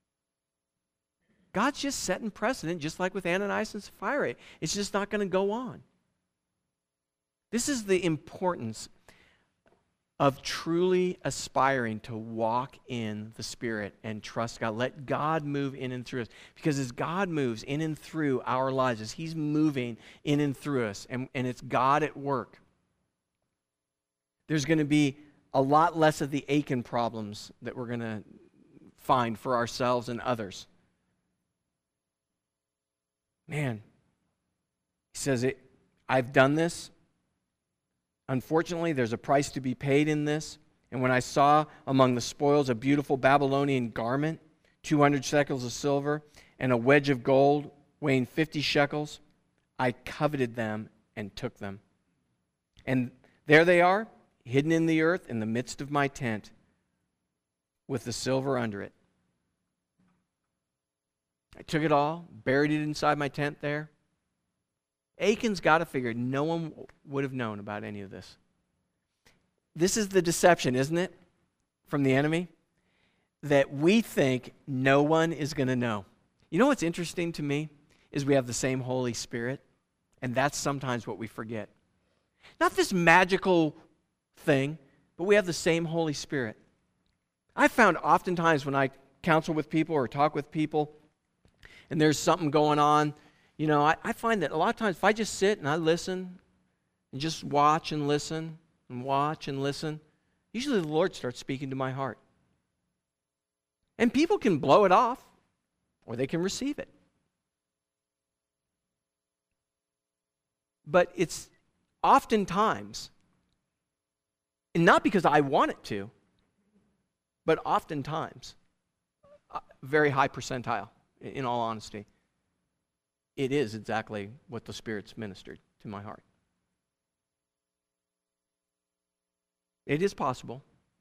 God's just setting precedent, just like with Ananias and Sapphira. It's just not going to go on. This is the importance of truly aspiring to walk in the Spirit and trust God. Let God move in and through us. Because as God moves in and through our lives, as he's moving in and through us, and it's God at work, there's going to be a lot less of the Achan problems that we're going to find for ourselves and others. Man, he says, I've done this. Unfortunately, there's a price to be paid in this. And when I saw among the spoils a beautiful Babylonian garment, 200 shekels of silver, and a wedge of gold weighing 50 shekels, I coveted them and took them. And There they are, hidden in the earth in the midst of my tent, with the silver under it. I took it all, buried it inside my tent there. Achan's got to figure no one would have known about any of this. This is the deception, isn't it, from the enemy? That we think no one is going to know. You know what's interesting to me is we have the same Holy Spirit, and that's sometimes what we forget. Not this magical thing, but we have the same Holy Spirit. I found oftentimes when I counsel with people or talk with people, and there's something going on, I find that a lot of times if I just sit and I listen and just watch and listen and watch and listen, usually the Lord starts speaking to my heart. And people can blow it off or they can receive it. But it's oftentimes, and not because I want it to, but oftentimes, very high percentile, in all honesty. It is exactly what the Spirit's ministered to my heart. It is possible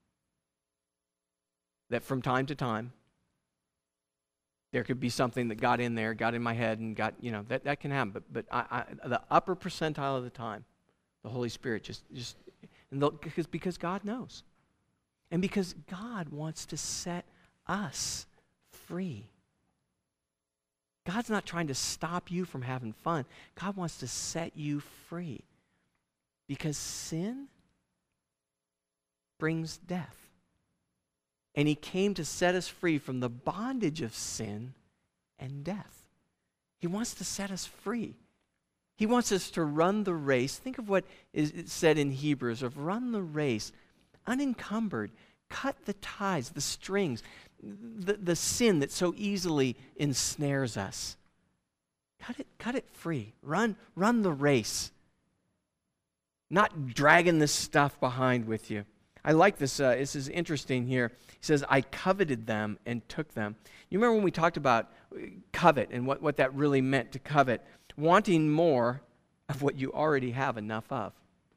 that from time to time, there could be something that got in there, got in my head, and got, that can happen. But the upper percentile of the time, the Holy Spirit because God knows. And because God wants to set us free. God's not trying to stop you from having fun. God wants to set you free. Because sin brings death. And he came to set us free from the bondage of sin and death. He wants to set us free. He wants us to run the race. Think of what is said in Hebrews of run the race unencumbered. Cut the ties, the strings, the sin that so easily ensnares us. Cut it free. Run the race. Not dragging this stuff behind with you. I like this. This is interesting here. He says, I coveted them and took them. You remember when we talked about covet and what that really meant to covet? Wanting more of what you already have enough of.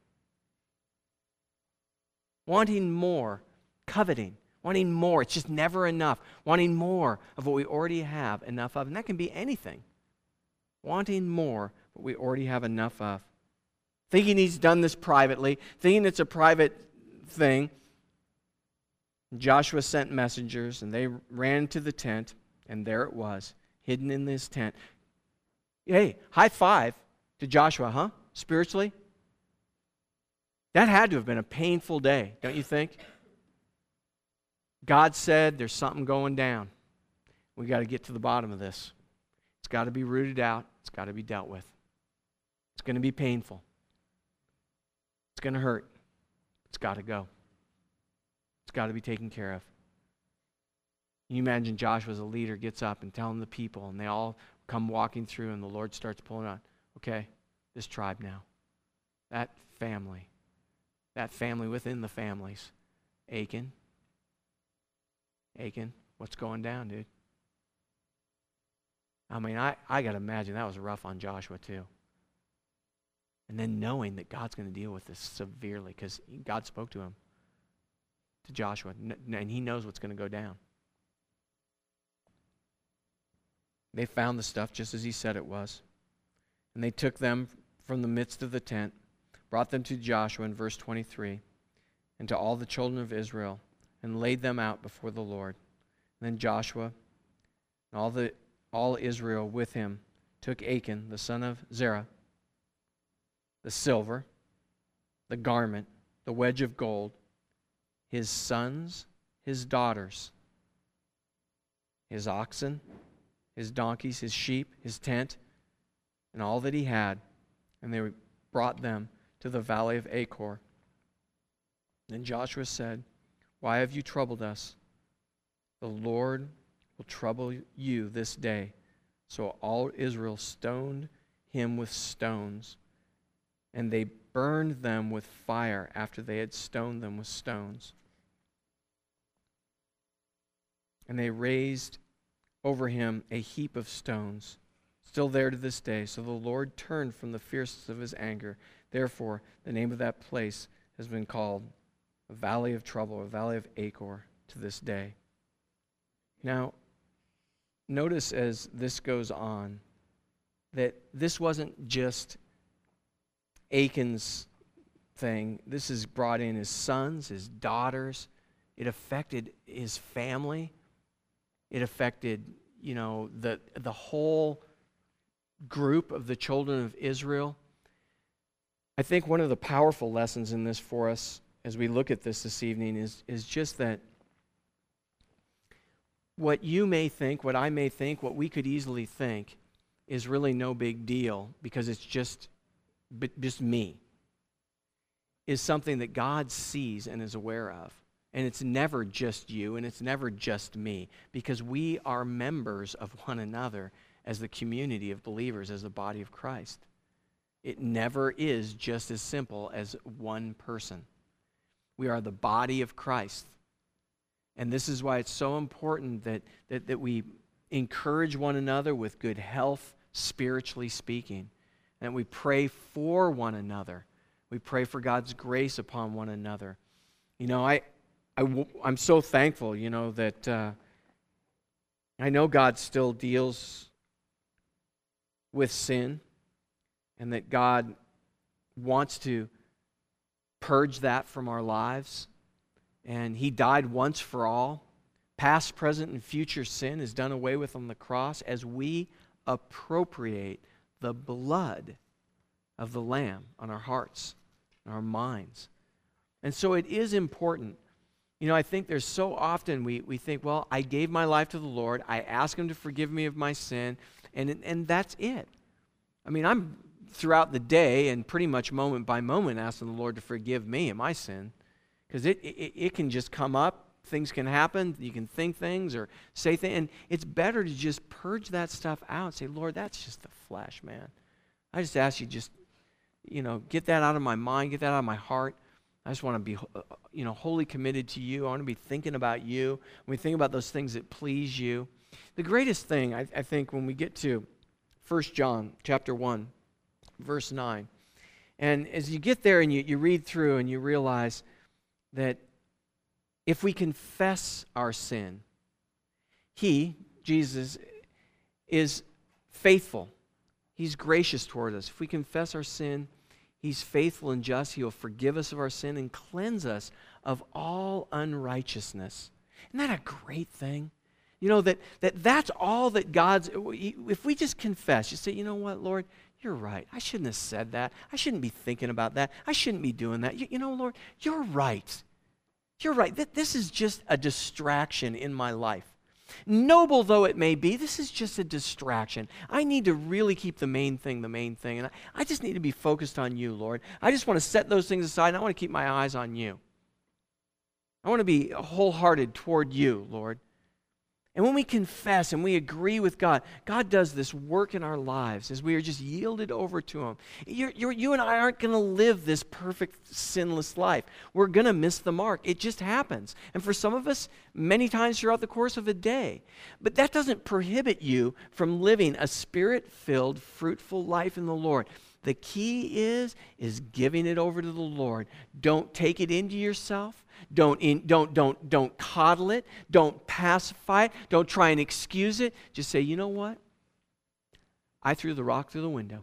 Wanting more. Coveting. Wanting more. It's just never enough. Wanting more of what we already have enough of. And that can be anything. Wanting more of what we already have enough of. Thinking he's done this privately. Thinking it's a private thing. Joshua sent messengers and they ran to the tent and there it was, hidden in this tent. Hey, high five to Joshua, huh? Spiritually? That had to have been a painful day, don't you think? God said there's something going down. We got to get to the bottom of this. It's got to be rooted out. It's got to be dealt with. It's going to be painful. It's going to hurt. It's got to go. It's got to be taken care of. You imagine Joshua as a leader gets up and telling the people, and they all come walking through, and the Lord starts pulling on. Okay, this tribe now. That family within the families. Achan, what's going down, dude? I mean, I got to imagine that was rough on Joshua too. And then knowing that God's going to deal with this severely because God spoke to him, to Joshua, and he knows what's going to go down. They found the stuff just as he said it was. And they took them from the midst of the tent, brought them to Joshua in verse 23, and to all the children of Israel, and laid them out before the Lord. And then Joshua and all Israel with him took Achan, the son of Zerah, the silver, the garment, the wedge of gold, his sons, his daughters, his oxen, his donkeys, his sheep, his tent, and all that he had, and they brought them to the valley of Achor. Then Joshua said, "Why have you troubled us? The Lord will trouble you this day." So all Israel stoned him with stones, and they burned them with fire after they had stoned them with stones. And they raised over him a heap of stones, still there to this day. So the Lord turned from the fierceness of his anger. Therefore, the name of that place has been called a valley of trouble, a valley of Achor to this day. Now, notice as this goes on that this wasn't just Achan's thing. This has brought in his sons, his daughters. It affected his family. It affected, the whole group of the children of Israel. I think one of the powerful lessons in this for us as we look at this evening is just that what you may think, what I may think, what we could easily think is really no big deal because it's just me, is something that God sees and is aware of. And it's never just you and it's never just me because we are members of one another as the community of believers, as the body of Christ. It never is just as simple as one person. We are the body of Christ. And this is why it's so important that we encourage one another with good health, spiritually speaking. And we pray for one another. We pray for God's grace upon one another. I'm so thankful, that I know God still deals with sin and that God wants to purge that from our lives. And He died once for all. Past, present, and future sin is done away with on the cross as we appropriate the blood of the Lamb on our hearts and our minds. And so it is important. I think there's so often we think, well, I gave my life to the Lord. I asked Him to forgive me of my sin, and that's it. I'm throughout the day and pretty much moment by moment asking the Lord to forgive me of my sin because it can just come up. Things can happen. You can think things or say things, and it's better to just purge that stuff out and say, Lord, that's just the flesh, man. I just ask you get that out of my mind, get that out of my heart. I just want to be, wholly committed to you. I want to be thinking about you. When we think about those things that please you. The greatest thing, I think, when we get to 1 John chapter 1, verse 9, and as you get there and you read through and you realize that if we confess our sin, He, Jesus, is faithful. He's gracious toward us. If we confess our sin, He's faithful and just. He'll forgive us of our sin and cleanse us of all unrighteousness. Isn't that a great thing? That's all that God's... If we just confess, you say, you know what, Lord, you're right. I shouldn't have said that. I shouldn't be thinking about that. I shouldn't be doing that. Lord, you're right. You're right. This is just a distraction in my life. Noble though it may be, this is just a distraction. I need to really keep the main thing. And I just need to be focused on you, Lord. I just want to set those things aside, and I want to keep my eyes on you. I want to be wholehearted toward you, Lord. And when we confess and we agree with God, God does this work in our lives as we are just yielded over to Him. You and I aren't going to live this perfect, sinless life. We're going to miss the mark. It just happens. And for some of us, many times throughout the course of a day. But that doesn't prohibit you from living a Spirit-filled, fruitful life in the Lord. The key is giving it over to the Lord. Don't take it into yourself. Don't coddle it. Don't pacify it. Don't try and excuse it. Just say, you know what? I threw the rock through the window.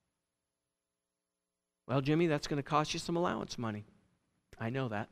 Well, Jimmy, that's going to cost you some allowance money. I know that.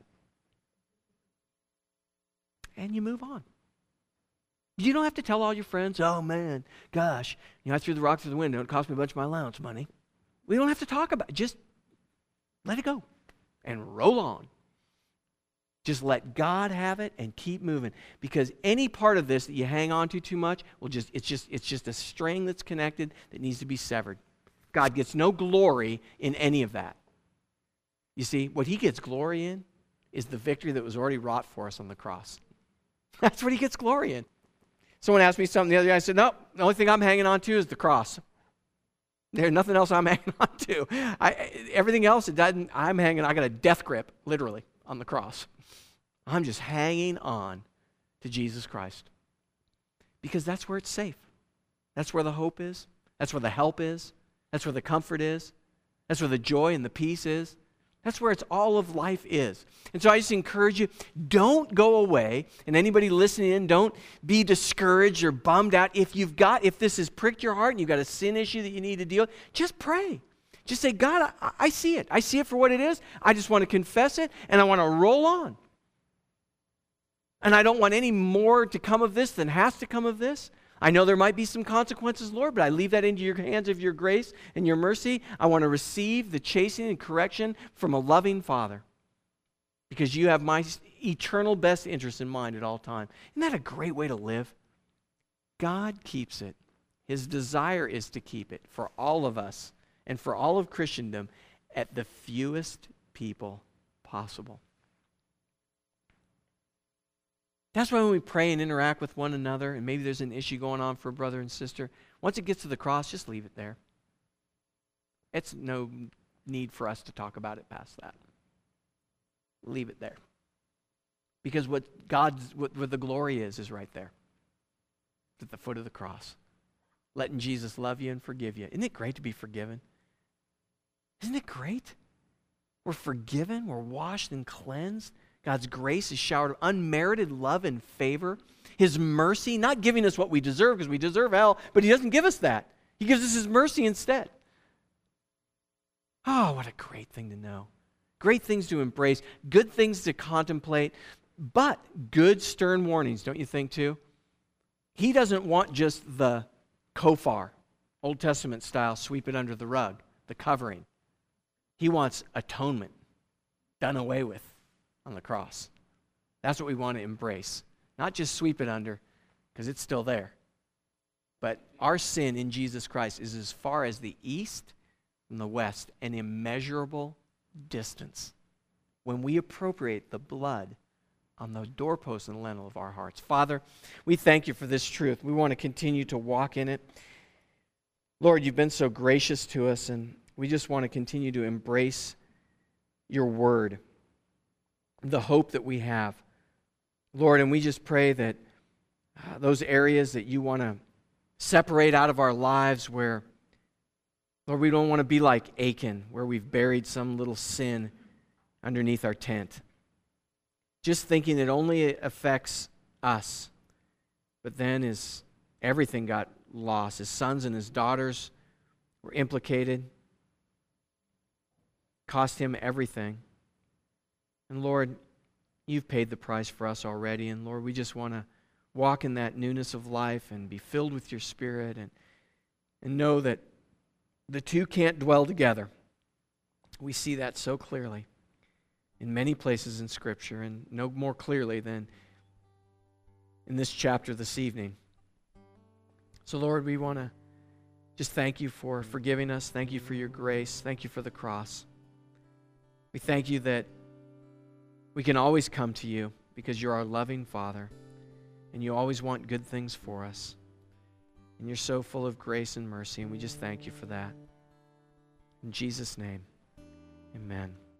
And you move on. You don't have to tell all your friends, oh man, gosh, I threw the rock through the window. It cost me a bunch of my allowance money. We don't have to talk about it. Just let it go and roll on. Just let God have it and keep moving. Because any part of this that you hang on to too much, it's just a string that's connected that needs to be severed. God gets no glory in any of that. You see, what He gets glory in is the victory that was already wrought for us on the cross. That's what He gets glory in. Someone asked me something the other day. I said, no, the only thing I'm hanging on to is the cross. There's nothing else I'm hanging on to. Everything else, I got a death grip, literally, on the cross. I'm just hanging on to Jesus Christ. Because that's where it's safe. That's where the hope is. That's where the help is. That's where the comfort is. That's where the joy and the peace is. That's where all of life is. And so I just encourage you, don't go away. And anybody listening in, don't be discouraged or bummed out. If this has pricked your heart and you've got a sin issue that you need to deal with, just pray. Just say, God, I see it. I see it for what it is. I just want to confess it, and I want to roll on. And I don't want any more to come of this than has to come of this. I know there might be some consequences, Lord, but I leave that into your hands of your grace and your mercy. I want to receive the chastening and correction from a loving Father because you have my eternal best interest in mind at all time. Isn't that a great way to live? God keeps it. His desire is to keep it for all of us and for all of Christendom at the fewest people possible. That's why when we pray and interact with one another, and maybe there's an issue going on for a brother and sister, once it gets to the cross, just leave it there. It's no need for us to talk about it past that. Leave it there. Because what the glory is right there. It's at the foot of the cross. Letting Jesus love you and forgive you. Isn't it great to be forgiven? Isn't it great? We're forgiven, we're washed and cleansed. God's grace is showered with unmerited love and favor. His mercy, not giving us what we deserve because we deserve hell, but He doesn't give us that. He gives us His mercy instead. Oh, what a great thing to know. Great things to embrace, good things to contemplate, but good stern warnings, don't you think too? He doesn't want just the kofar, Old Testament style, sweep it under the rug, the covering. He wants atonement done away with on the cross. That's what we want to embrace. Not just sweep it under, because it's still there. But our sin in Jesus Christ is as far as the east from the west, an immeasurable distance. When we appropriate the blood on the doorpost and the lintel of our hearts. Father, we thank you for this truth. We want to continue to walk in it. Lord, you've been so gracious to us, and we just want to continue to embrace your word, the hope that we have. Lord, and we just pray that those areas that you want to separate out of our lives where, Lord, we don't want to be like Achan, where we've buried some little sin underneath our tent. Just thinking it only affects us. But then everything got lost. His sons and his daughters were implicated. Cost him everything. And Lord, you've paid the price for us already. And Lord, we just want to walk in that newness of life and be filled with your Spirit and know that the two can't dwell together. We see that so clearly in many places in Scripture, and no more clearly than in this chapter this evening. So Lord, we want to just thank you for forgiving us. Thank you for your grace. Thank you for the cross. We thank you that we can always come to you because you're our loving Father, and you always want good things for us. And you're so full of grace and mercy, and we just thank you for that. In Jesus' name, amen.